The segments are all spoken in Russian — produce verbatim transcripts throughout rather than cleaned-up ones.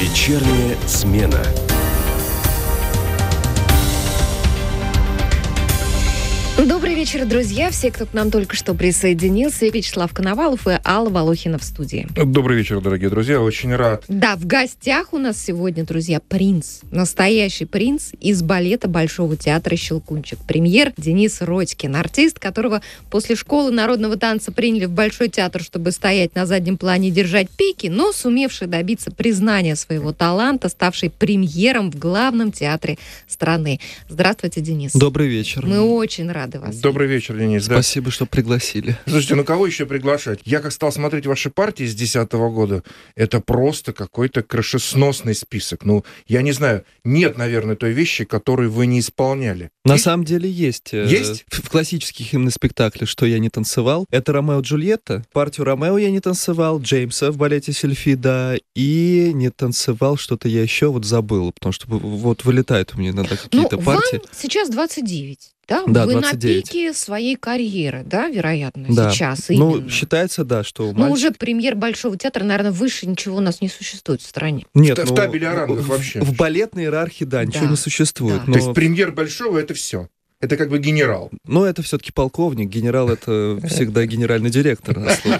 Вечерняя смена. Добрый вечер, друзья. Все, кто к нам только что присоединился. Вячеслав Коновалов и Алла Волохина в студии. Добрый вечер, дорогие друзья. Очень рад. Да, в гостях у нас сегодня, друзья, принц. Настоящий принц из балета Большого театра «Щелкунчик». Премьер Денис Родькин. Артист, которого после школы народного танца приняли в Большой театр, чтобы стоять на заднем плане и держать пики, но сумевший добиться признания своего таланта, ставший премьером в главном театре страны. Здравствуйте, Денис. Добрый вечер. Мы очень рады вас. Добрый вечер, Денис. Да. Спасибо, что пригласили. Слушайте, ну кого еще приглашать? Я как стал смотреть ваши партии с две тысячи десятого года, это просто какой-то крышесносный список. Ну, я не знаю, нет, наверное, той вещи, которую вы не исполняли. На есть? самом деле есть. Есть? В классических химноспектаклях, что я не танцевал. Это «Ромео и Джульетта». Партию «Ромео» я не танцевал, Джеймса в балете «Сильфида», и не танцевал что-то я еще вот забыл, потому что вот вылетают у меня иногда какие-то ну, партии. Вам сейчас двадцать девять. Да, да, вы двадцать девять. На пике своей карьеры, да, вероятно, да. сейчас Ну, именно. считается, да, что Ну, мальчик... уже премьер Большого театра, наверное, выше ничего у нас не существует в стране. Нет, в, ну, в табеле о рангах в, вообще. В балетной иерархии, да, ничего Да, не существует. да. Но... То есть премьер Большого — это все. Это как бы генерал. Но это все-таки полковник, генерал — это всегда генеральный директор.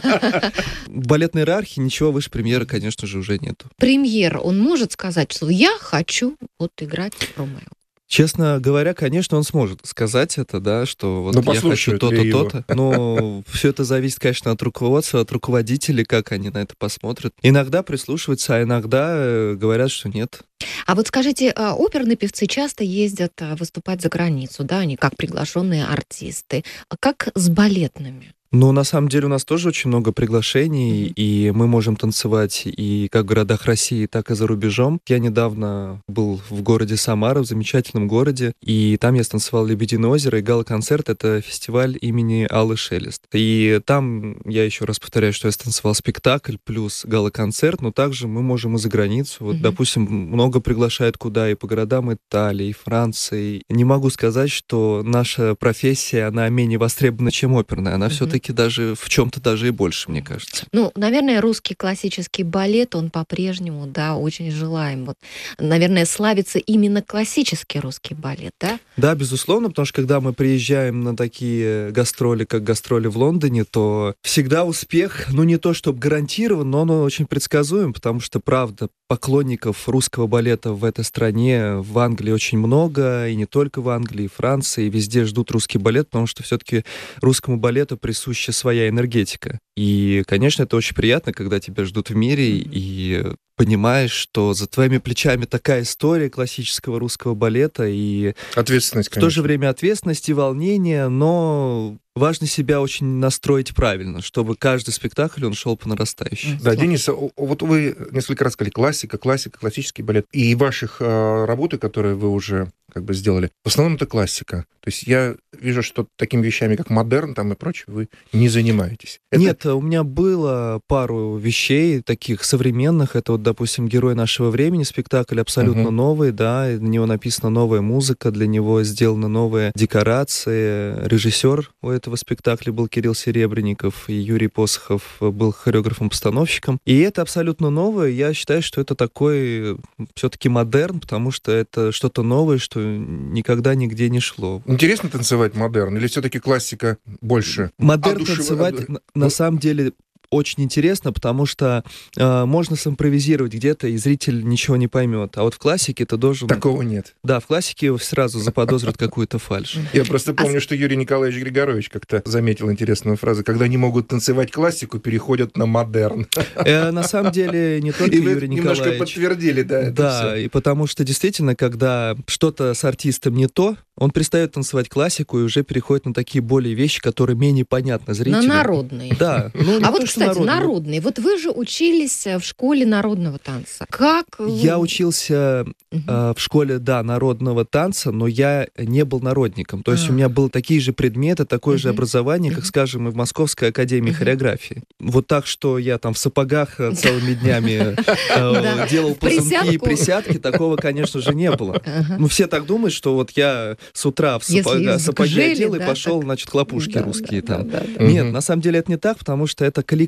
В балетной иерархии ничего выше премьера, конечно же, уже нету. Премьер, он может сказать, что я хочу вот играть Ромео? Честно говоря, конечно, он сможет сказать это, да, что вот ну, я хочу то-то, то-то. Но все это зависит, конечно, от руководства, от руководителей, как они на это посмотрят. Иногда прислушиваются, а иногда говорят, что нет. А вот скажите, оперные певцы часто ездят выступать за границу, да, они как приглашенные артисты. А как с балетными? Ну, на самом деле у нас тоже очень много приглашений, mm-hmm. и мы можем танцевать и как в городах России, так и за рубежом. Я недавно был в городе Самара, в замечательном городе, и там я станцевал «Лебединое озеро» и гала-концерт. Это фестиваль имени Аллы Шелест. И там, я еще раз повторяю, что я станцевал спектакль плюс гала-концерт, но также мы можем и за границу. Вот, mm-hmm. допустим, много приглашают куда и по городам Италии, и Франции. Не могу сказать, что наша профессия, она менее востребована, чем оперная. Она mm-hmm. все-таки даже в чем-то даже и больше, мне кажется. Ну, наверное, русский классический балет, он по-прежнему, да, очень желаем. Вот, наверное, славится именно классический русский балет, да? Да, безусловно, потому что когда мы приезжаем на такие гастроли, как гастроли в Лондоне, то всегда успех, ну, не то чтобы гарантирован, но он очень предсказуем, потому что, правда, поклонников русского балета в этой стране, в Англии очень много, и не только в Англии, и Франции, и везде ждут русский балет, потому что все-таки русскому балету присуща своя энергетика. И, конечно, это очень приятно, когда тебя ждут в мире, mm-hmm. и понимаешь, что за твоими плечами такая история классического русского балета, и ответственность, в то же время ответственность и волнение, но важно себя очень настроить правильно, чтобы каждый спектакль, он шел по нарастающей. Да, Денис, вот вы несколько раз сказали классика, классика, классический балет. И ваших э, работы, которые вы уже как бы сделали, в основном это классика. То есть я вижу, что такими вещами, как модерн там и прочее, вы не занимаетесь. Это... Нет, у меня было пару вещей таких современных. Это вот, допустим, «Герой нашего времени», спектакль абсолютно uh-huh. новый, да, на него написана новая музыка, для него сделаны новые декорации. Режиссер у этого спектакля был Кирилл Серебренников, и Юрий Посохов был хореографом-постановщиком. И это абсолютно новое. Я считаю, что это такой все-таки модерн, потому что это что-то новое, что никогда нигде не шло. Интересно танцевать модерн или все-таки классика больше? Модерн Одушев... танцевать на, на самом деле очень интересно, потому что э, можно симпровизировать где-то, и зритель ничего не поймет. А вот в классике ты должен... Такого нет. Да, в классике сразу заподозрят какую-то фальшь. Я просто помню, что Юрий Николаевич Григорович как-то заметил интересную фразу: когда не могут танцевать классику, переходят на модерн. На самом деле не только Юрий Николаевич. Немножко подтвердили, да. Да, и потому что действительно, когда что-то с артистом не то, он перестает танцевать классику и уже переходит на такие более вещи, которые менее понятны зрителю. На народные. Да. А вот, кстати, народные. Вот вы же учились в школе народного танца. Как? Я учился в школе, да, народного танца, но я не был народником. То есть у меня были такие же предметы, такое же образование, как, скажем, и в Московской академии хореографии. Вот так, что я там в сапогах целыми днями делал ползунки и присядки, такого, конечно же, не было. Ну, все так думают, что вот я с утра в сапоге одел и пошел, значит, хлопушки русские там. Нет, на самом деле это не так, потому что это коллектив.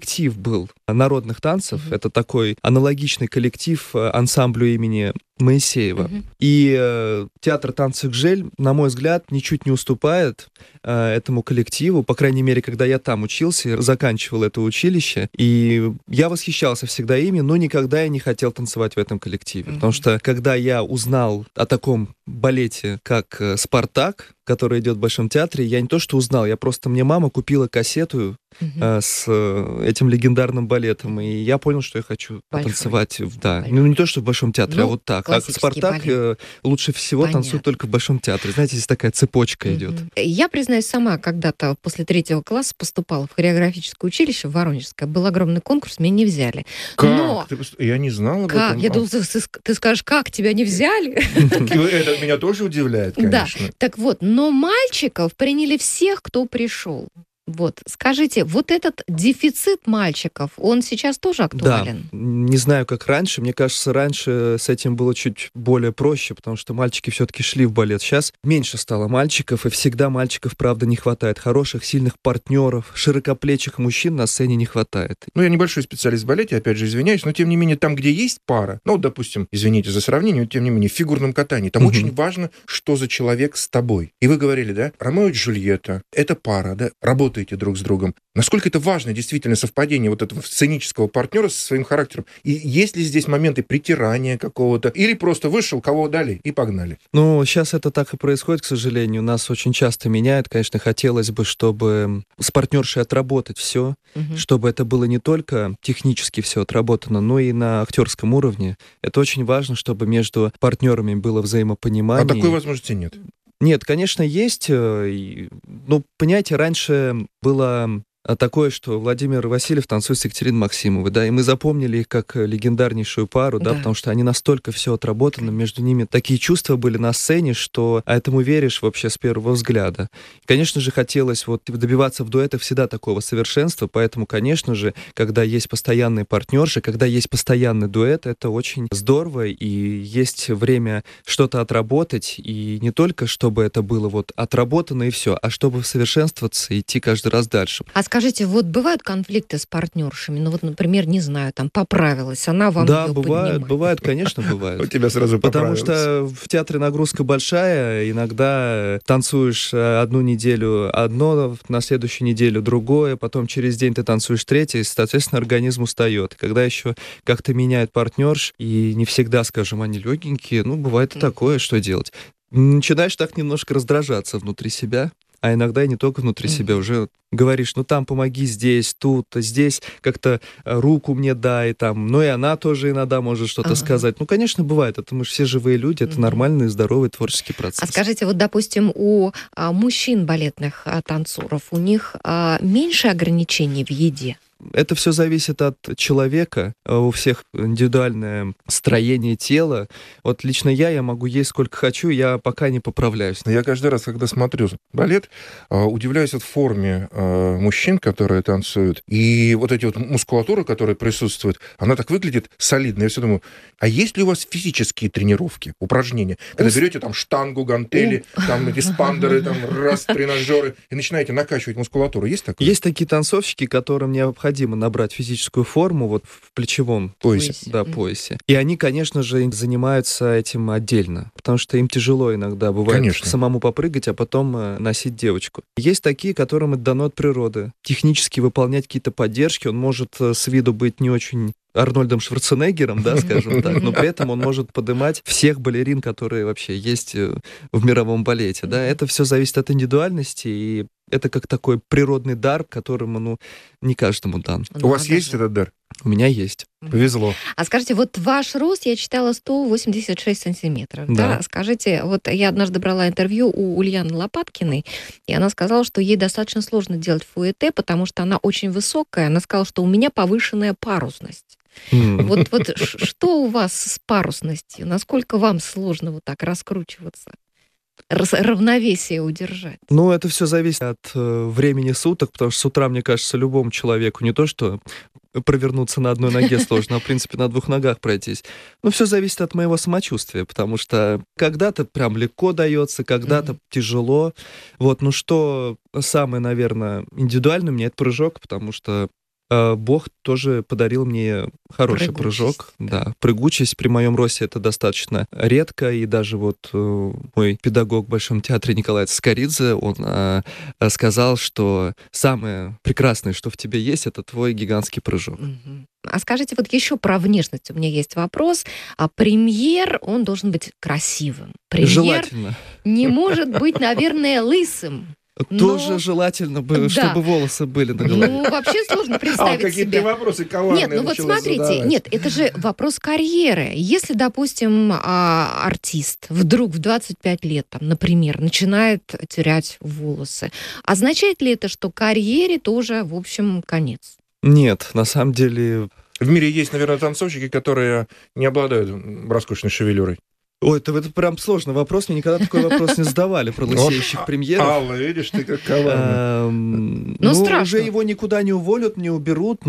коллектив был народных танцев. Мгм. Это такой аналогичный коллектив э, ансамблю имени Моисеева. Мгм. И э, театр танца «Гжель», на мой взгляд, ничуть не уступает э, этому коллективу. По крайней мере, когда я там учился, заканчивал это училище. И я восхищался всегда ими, но никогда я не хотел танцевать в этом коллективе. Мгм. Потому что, когда я узнал о таком балете, как э, «Спартак», который идет в Большом театре, я не то что узнал, я просто, мне мама купила кассету Мгм. э, с э, этим легендарным балетом, и я понял, что я хочу Большой. танцевать, в- да, Большой. ну не то, что в Большом театре, Ну, а вот так. А классический «Спартак» э, лучше всего Понятно. танцует только в Большом театре. Знаете, здесь такая цепочка идет. Мгм. Я, признаюсь, сама когда-то после третьего класса поступала в хореографическое училище в Воронежское. Был огромный конкурс, меня не взяли. Как? Но Ты пост- Я не знал об как? этом. Я А, думала, ты, ты скажешь, как тебя не взяли? так и это меня тоже удивляет, Да. конечно. Так вот, но мальчиков приняли всех, кто пришел. Вот, скажите, вот этот дефицит мальчиков, он сейчас тоже актуален? Да, не знаю, как раньше. Мне кажется, раньше с этим было чуть более проще, потому что мальчики все-таки шли в балет. Сейчас меньше стало мальчиков, и всегда мальчиков, правда, не хватает. Хороших, сильных партнеров, широкоплечих мужчин на сцене не хватает. Ну, я небольшой специалист в балете, опять же, извиняюсь, но тем не менее, там, где есть пара, ну, вот, допустим, извините за сравнение, но тем не менее, в фигурном катании, там Мгм. очень важно, что за человек с тобой. И вы говорили, да, Ромео и Джульетта, это пара, да, работаете друг с другом. Насколько это важно, действительно, совпадение вот этого сценического партнера со своим характером. И есть ли здесь моменты притирания какого-то, или просто вышел, кого дали, и погнали. Ну, сейчас это так и происходит, к сожалению. Нас очень часто меняют. Конечно, хотелось бы, чтобы с партнершей отработать все, Мгм. чтобы это было не только технически все отработано, но и на актерском уровне. Это очень важно, чтобы между партнерами было взаимопонимание. А такой возможности нет. Нет, конечно, есть. э, и, Ну, понимаете, раньше было а, такое, что Владимир Васильев танцует с Екатериной Максимовой, да, и мы запомнили их как э, легендарнейшую пару, да, Да. потому что они настолько все отработано, между ними такие чувства были на сцене, что этому веришь вообще с первого взгляда. И, конечно же, хотелось вот добиваться в дуэтах всегда такого совершенства, поэтому, конечно же, когда есть постоянные партнерши, когда есть постоянный дуэт, это очень здорово, и есть время что-то отработать, и не только чтобы это было вот отработано и все, а чтобы совершенствоваться и идти каждый раз дальше. А скажите, вот бывают конфликты с партнершами? Ну вот, например, не знаю, там поправилась, она вам Да, её бывают, поднимает. бывают, конечно, У бывают. тебя сразу Потому поправилось. что в театре нагрузка большая, иногда танцуешь э, одну неделю одно, на следующую неделю другое, потом через день ты танцуешь третье, и, соответственно, организм устает. Когда еще как-то меняют партнерш, и не всегда, скажем, они легенькие, ну, бывает и Мгм. такое, что делать? Начинаешь так немножко раздражаться внутри себя, а иногда и не только внутри Мгм. себя, уже говоришь, ну там помоги здесь, тут, здесь как-то э, руку мне дай, там, ну и она тоже иногда может что-то Ага. сказать. Ну, конечно, бывает, это мы же все живые люди, это Мгм. нормальный, здоровый творческий процесс. А скажите, вот, допустим, у а, мужчин балетных а, танцоров, у них а, меньше ограничений в еде? Это все зависит от человека, э, у всех индивидуальное строение тела. Вот лично я, я могу есть сколько хочу, я пока не поправляюсь. Но я каждый раз, когда смотрю балет, а, удивляюсь от форме а, мужчин, которые танцуют, и вот эти вот мускулатуры, которые присутствуют, она так выглядит солидно. Я все думаю, а есть ли у вас физические тренировки, упражнения? Когда Ус- берете там штангу, гантели, там эти спандеры, там раз, тренажеры, и начинаете накачивать мускулатуру. Есть такое? Есть такие танцовщики, которым необходимо набрать физическую форму вот в плечевом Поясе. Поясе. да, Мгм. поясе. И они, конечно же, занимаются этим отдельно, потому что им тяжело иногда бывает Конечно. самому попрыгать, а потом э, носить девочку. Есть такие, которым это дано от природы. Технически выполнять какие-то поддержки, он может э, с виду быть не очень Арнольдом Шварценеггером, да, скажем так, но при этом он может поднимать всех балерин, которые вообще есть э, в мировом балете, да. Это все зависит от индивидуальности, и это как такой природный дар, которому, ну, не каждому дан. У вас Надо есть же. этот дар? У меня есть. Повезло. А скажите, вот ваш рост, я читала, сто восемьдесят шесть сантиметров. Да. Да. Скажите, вот я однажды брала интервью у Ульяны Лопаткиной, и она сказала, что ей достаточно сложно делать фуэте, потому что она очень высокая. Она сказала, что у меня повышенная парусность. М. Вот, вот ш- что у вас с парусностью? Насколько вам сложно вот так раскручиваться? Рас- равновесие удержать? Ну, это все зависит от э, времени суток, потому что с утра, мне кажется, любому человеку не то, что провернуться на одной ноге сложно, а, в принципе, на двух ногах пройтись. Ну, все зависит от моего самочувствия, потому что когда-то прям легко дается, когда-то Мгм. тяжело. Вот, ну что самое, наверное, индивидуальное у меня — это прыжок, потому что Э, Бог тоже подарил мне хороший Прыгучесть, прыжок. да. Да, прыгучесть при моем росте это достаточно редко, и даже вот э, мой педагог в Большом театре Николай Цискоридзе, он э, э, сказал, что самое прекрасное, что в тебе есть, это твой гигантский прыжок. Мгм. А скажите, вот еще про внешность у меня есть вопрос. А премьер, он должен быть красивым. Премьер Желательно. не может быть, наверное, лысым. Тоже Но- желательно бы, Да. чтобы волосы были на голове. Ну, вообще сложно А, представить какие ты себе. вопросы коварные Нет, ну вот начала смотрите, задавать. нет, это же вопрос карьеры. Если, допустим, а, артист вдруг в двадцать пять лет, там, например, начинает терять волосы, означает ли это, что карьере тоже, в общем, конец? Нет, на самом деле... В мире есть, наверное, танцовщики, которые не обладают м, роскошной шевелюрой. Ой, это, это прям сложный вопрос. Мне никогда такой вопрос не задавали про лысеющих премьеров. Алла, видишь, ты как коварный. Эм, Ну, Ну, страшно. уже его никуда не уволят, не уберут,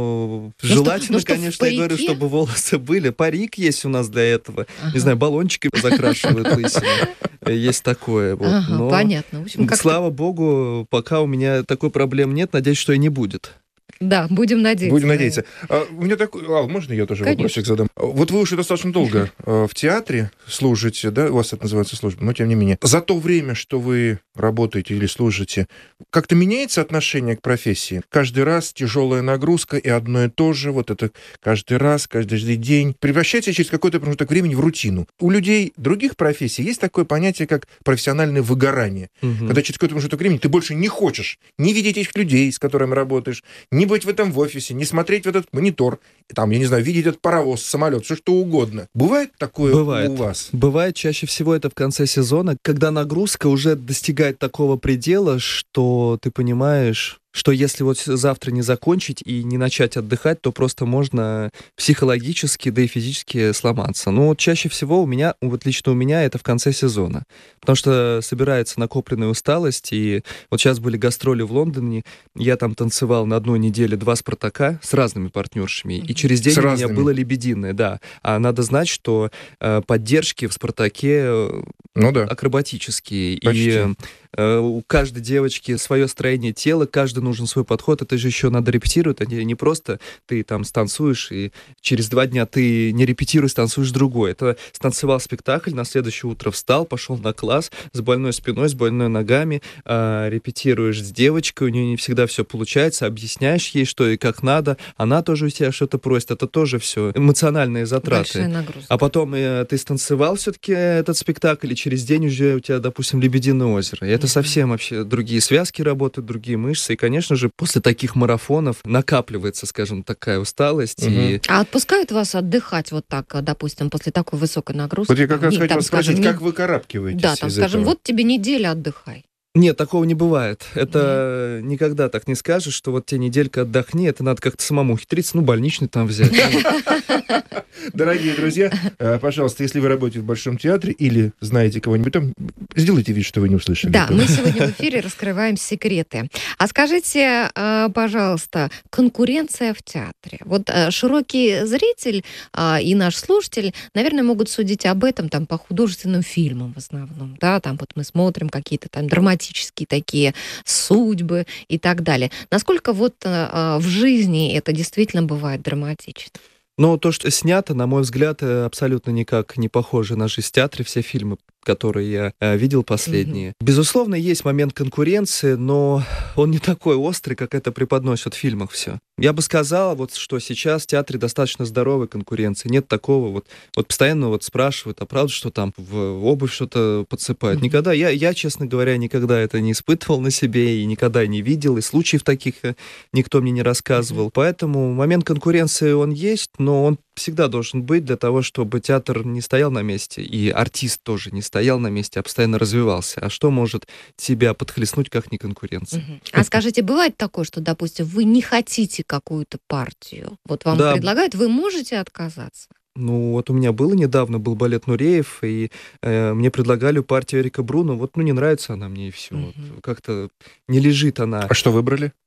но что- желательно, ну, что в конечно, я говорю, парике? чтобы волосы были. Парик есть у нас для этого. Ага. Не знаю, баллончики закрашивают лысину. Есть такое. Вот. Ага, Но, понятно. В общем, как слава богу, пока у меня такой проблем нет. Надеюсь, что и не будет. Да, будем надеяться. Будем на надеяться. А, у меня такой... Ал, можно я тоже Конечно. вопросик задам? Вот вы уже достаточно долго э, в театре служите, да? У вас это называется служба, но тем не менее. За то время, что вы работаете или служите, как-то меняется отношение к профессии? Каждый раз тяжелая нагрузка и одно и то же, вот это каждый раз, каждый день. Превращается через какой-то промежуток времени в рутину. У людей других профессий есть такое понятие, как профессиональное выгорание. Мгм. Когда через какой-то промежуток времени ты больше не хочешь не видеть этих людей, с которыми работаешь, не быть в этом в офисе, не смотреть в этот монитор, там, я не знаю, видеть этот паровоз, самолет, все что угодно. Бывает такое Бывает. у вас? Бывает чаще всего это в конце сезона, когда нагрузка уже достигает такого предела, что ты понимаешь, что если вот завтра не закончить и не начать отдыхать, то просто можно психологически, да и физически сломаться. Но вот чаще всего у меня, вот лично у меня это в конце сезона. Потому что собирается накопленная усталость, и вот сейчас были гастроли в Лондоне, я там танцевал на одной неделе два «Спартака» с разными партнершами, и через день С у меня разными? было «Лебединое», да. А надо знать, что э, поддержки в «Спартаке» э, Ну да. акробатические. Почти. И э, у каждой девочки свое строение тела, каждый нужен свой подход. Это же еще надо репетировать. Это не просто ты там станцуешь, и через два дня ты не репетируешь, станцуешь другой. Это станцевал спектакль, на следующее утро встал, пошел на класс с больной спиной, с больной ногами, э, репетируешь с девочкой, у нее не всегда все получается, объясняешь ей, что и как надо, она тоже у тебя что-то просит. Это тоже все эмоциональные затраты. Большая нагрузка. А потом э, ты станцевал все-таки этот спектакль, и через день уже у тебя, допустим, «Лебединое озеро». И это Мгм. совсем вообще другие связки работают, другие мышцы. И, конечно же, после таких марафонов накапливается, скажем, такая усталость. Мгм. И А отпускают вас отдыхать вот так, а, допустим, после такой высокой нагрузки? Вот я как раз Не, хотел там, спросить, скажем, как не- вы карабкиваетесь Да, там, из скажем, этого? вот тебе неделя, отдыхай. нет, такого не бывает. Это никогда так не скажешь, что вот тебе неделька отдохни, это надо как-то самому ухитриться, ну, больничный там взять. Дорогие друзья, э, пожалуйста, если вы работаете в Большом театре или знаете кого-нибудь там, сделайте вид, что вы не услышали. Да, мы сегодня в эфире раскрываем секреты. А скажите, а, пожалуйста, конкуренция в театре. Вот а, широкий зритель а, и наш слушатель, наверное, могут судить об этом там по художественным фильмам в основном, да, там вот мы смотрим какие-то там драматические такие судьбы и так далее. Насколько вот а, а, в жизни это действительно бывает драматично? Но то, что снято, на мой взгляд, э, абсолютно никак не похоже на жизнь в театре. Все фильмы, которые я э, видел последние. Безусловно, есть момент конкуренции, но он не такой острый, как это преподносят в фильмах все. Я бы сказал, вот, что сейчас в театре достаточно здоровой конкуренции. Нет такого вот... Вот постоянно вот спрашивают, а правда, что там в обувь что-то подсыпают? Мгм. Никогда, я, я, честно говоря, никогда это не испытывал на себе и никогда не видел, и случаев таких э, никто мне не рассказывал. Поэтому момент конкуренции, он есть, но он всегда должен быть для того, чтобы театр не стоял на месте, и артист тоже не стоял на месте, а постоянно развивался. А что может тебя подхлестнуть, как не конкуренция? Мгм. А скажите, бывает такое, что, допустим, вы не хотите какую-то партию? Вот вам Да. предлагают, вы можете отказаться? Ну, вот у меня было недавно, был балет Нуреев, и э, мне предлагали партию Эрика Бруно. Вот, ну, не нравится она мне, и все. Мгм. Как-то не лежит она. А что выбрали?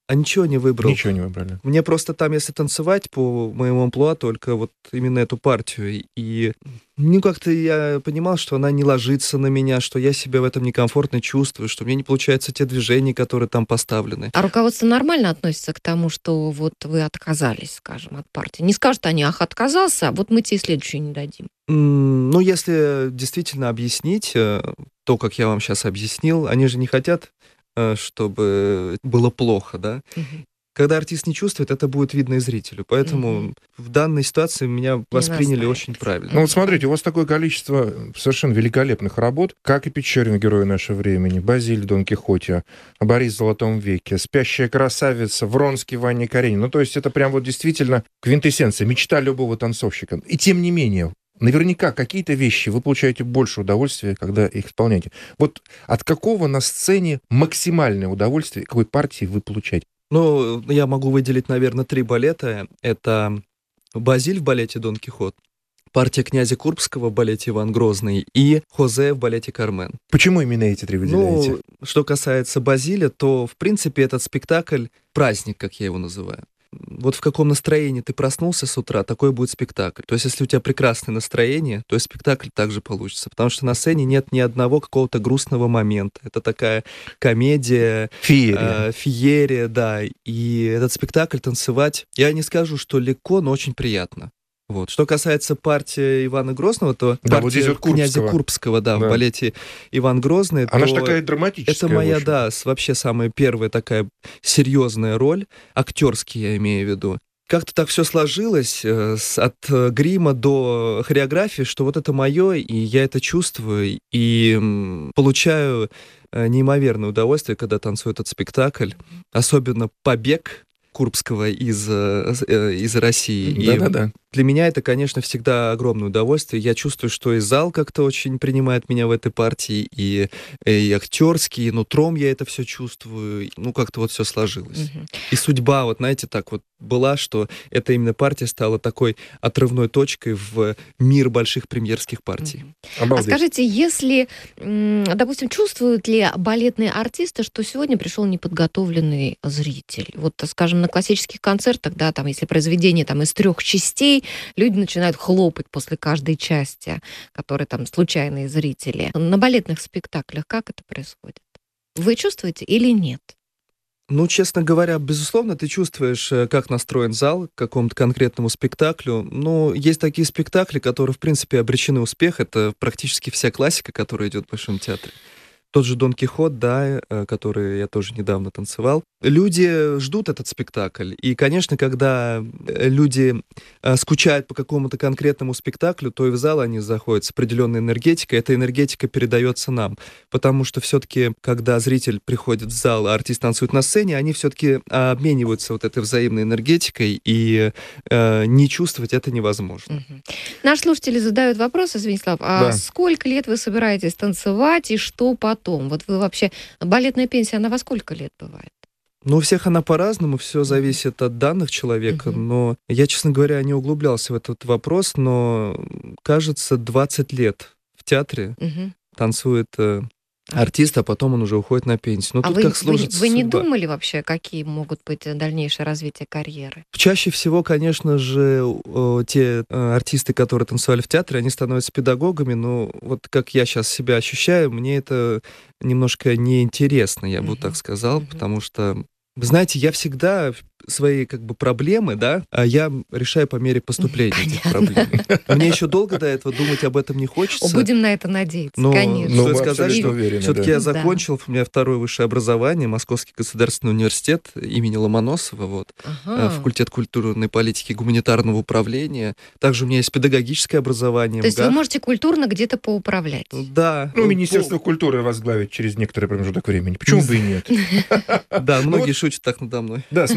А ничего не выбрал. Ничего не выбрали. Мне просто там, если танцевать по моему амплуа, только вот именно эту партию. И ну, как-то я понимал, что она не ложится на меня, что я себя в этом некомфортно чувствую, что у меня не получаются те движения, которые там поставлены. А руководство нормально относится к тому, что вот вы отказались, скажем, от партии? Не скажут они, ах, отказался, а вот мы тебе следующую не дадим. М, Ну, если действительно объяснить э, то, как я вам сейчас объяснил, они же не хотят, э, чтобы было плохо, да? Мгм. Когда артист не чувствует, это будет видно и зрителю. Поэтому Мгм. в данной ситуации меня восприняли настаивать. очень правильно. Ну вот смотрите, у вас такое количество совершенно великолепных работ, как и Печорин, герой нашего времени, Базиль в Дон Кихоте, Борис в Золотом веке, Спящая красавица, Вронский в Анне Каренине. Ну то есть это прям вот действительно квинтэссенция, мечта любого танцовщика. И тем не менее, наверняка какие-то вещи вы получаете больше удовольствия, когда их исполняете. Вот от какого на сцене максимальное удовольствие, какой партии вы получаете? Ну, я могу выделить, наверное, три балета. Это Базиль в балете «Дон Кихот», партия князя Курбского в балете «Иван Грозный» и Хозе в балете «Кармен». Почему именно эти три выделяете? Ну, что касается Базиля, то, в принципе, этот спектакль — праздник, как я его называю. Вот в каком настроении ты проснулся с утра, такой будет спектакль. То есть, если у тебя прекрасное настроение, то и спектакль также получится. Потому что на сцене нет ни одного какого-то грустного момента. Это такая комедия, Феерия. э, феерия, да. И этот спектакль танцевать, я не скажу, что легко, но очень приятно. Вот. Что касается партии Ивана Грозного, то Да, партия вот здесь вот князя Курбского. Курбского, да, Да. в балете «Иван Грозный». Она то же такая драматическая. это моя, в общем. да, с- вообще самая первая такая серьезная роль, актерский я имею в виду. Как-то так все сложилось, э, с- от э, грима до хореографии, что вот это мое, и я это чувствую, и м, получаю э, неимоверное удовольствие, когда танцую этот спектакль, особенно побег Курбского из, э, с- э, из России. И Да-да-да. для меня это, конечно, всегда огромное удовольствие. Я чувствую, что и зал как-то очень принимает меня в этой партии, и, и актерский, и нутром я это все чувствую. Ну, как-то вот все сложилось. Мгм. И судьба, вот знаете, так вот была, что эта именно партия стала такой отрывной точкой в мир больших премьерских партий. Мгм. А Обалдеть. скажите, если, м, допустим, чувствуют ли балетные артисты, что сегодня пришел неподготовленный зритель? Вот, скажем, на классических концертах, да, там, если произведение там из трех частей, люди начинают хлопать после каждой части, которые там случайные зрители. На балетных спектаклях как это происходит? Вы чувствуете или нет? Ну, честно говоря, безусловно, ты чувствуешь, э, как настроен зал к какому-то конкретному спектаклю. Но есть такие спектакли, которые, в принципе, обречены успех. Это практически вся классика, которая идет в Большом театре. Тот же «Дон Кихот», да, э, который я тоже недавно танцевал. Люди ждут этот спектакль. И, конечно, когда э, люди э, скучают по какому-то конкретному спектаклю, то и в зал они заходят с определенной энергетикой. Эта энергетика передается нам. Потому что все-таки, когда зритель приходит в зал, а артист танцует на сцене, они все-таки обмениваются вот этой взаимной энергетикой, и э, не чувствовать это невозможно. Мгм. Наши слушатели задают вопрос, Станислав, а Да. сколько лет вы собираетесь танцевать и что потом? Вот вы вообще... Балетная пенсия, она во сколько лет бывает? Ну, у всех она по-разному, все зависит от данных человека, Мгм. но я, честно говоря, не углублялся в этот вопрос, но, кажется, двадцать лет в театре Мгм. танцует э, артист, а потом он уже уходит на пенсию. Ну, А тут вы, как вы, сложится вы не судьба. думали вообще, какие могут быть э, дальнейшее развитие карьеры? Чаще всего, конечно же, э, те э, артисты, которые танцевали в театре, они становятся педагогами, но вот как я сейчас себя ощущаю, мне это немножко неинтересно, я бы вот Мгм. так сказал, Мгм. потому что, вы знаете, я всегда свои как бы проблемы, да, а я решаю по мере поступления этих Понятно. проблем. Мне еще долго до этого думать об этом не О, хочется. будем на это надеяться, Но конечно. Ну, стоит вы сказать, абсолютно что уверены, все-таки да. я Да. закончил, у меня второе высшее образование, Московский государственный университет имени Ломоносова, вот, э, Ага. факультет культурной политики и гуманитарного управления. Также у меня есть педагогическое образование. То есть вы МГАХ. можете культурно где-то поуправлять? Да. Ну, э, Министерство культуры возглавить через некоторый промежуток времени. Почему бы и нет? по- Да, Ну многие вот- шутят так надо мной. Да, смотрите,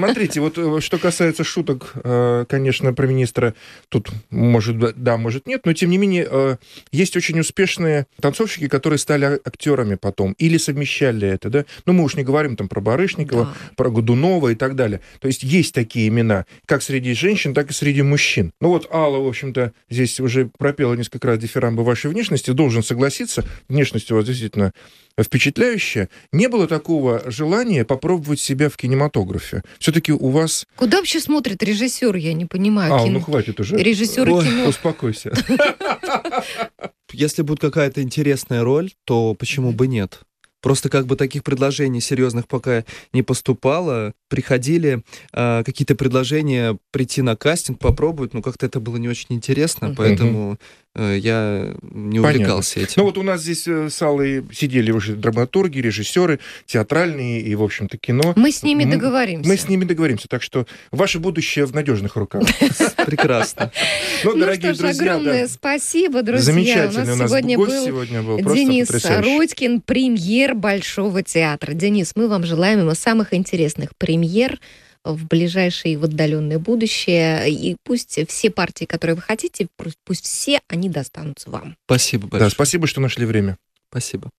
вот э, что касается шуток, э, конечно, про министра, тут может да, да, может нет, но тем не менее э, есть очень успешные танцовщики, которые стали а- актерами потом или совмещали это, да. Ну, мы уж не говорим там про Барышникова, Да. про Годунова и так далее. То есть есть такие имена, как среди женщин, так и среди мужчин. Ну вот Алла, в общем-то, здесь уже пропела несколько раз дифирамбы вашей внешности, должен согласиться, внешность у вас действительно впечатляющая. Не было такого желания попробовать себя в кинематографе? Все-таки у вас... Куда вообще смотрит режиссер, я не понимаю. А, кино. ну хватит уже. Режиссеры Ой, кино. Успокойся. Если будет какая-то интересная роль, то почему бы нет? Просто как бы таких предложений серьезных пока не поступало. Приходили э, какие-то предложения прийти на кастинг, попробовать, но как-то это было не очень интересно, Мгм. поэтому э, я не Понятно. увлекался этим. Ну вот у нас здесь э, с Аллой сидели уже драматурги, режиссеры, театральные и, в общем-то, кино. Мы с ними М, договоримся. Мы с ними договоримся, так что ваше будущее в надежных руках. Прекрасно. Ну, Ну дорогие что ж, друзья, огромное да, спасибо, друзья. замечательный у у нас нас сегодня гость был сегодня был, просто Денис потрясающий. Родькин, премьер Большого театра. Денис, мы вам желаем ему самых интересных премьер в ближайшее и в отдаленное будущее. И пусть все партии, которые вы хотите, пусть все они достанутся вам. Спасибо Да, большое. спасибо, что нашли время. Спасибо.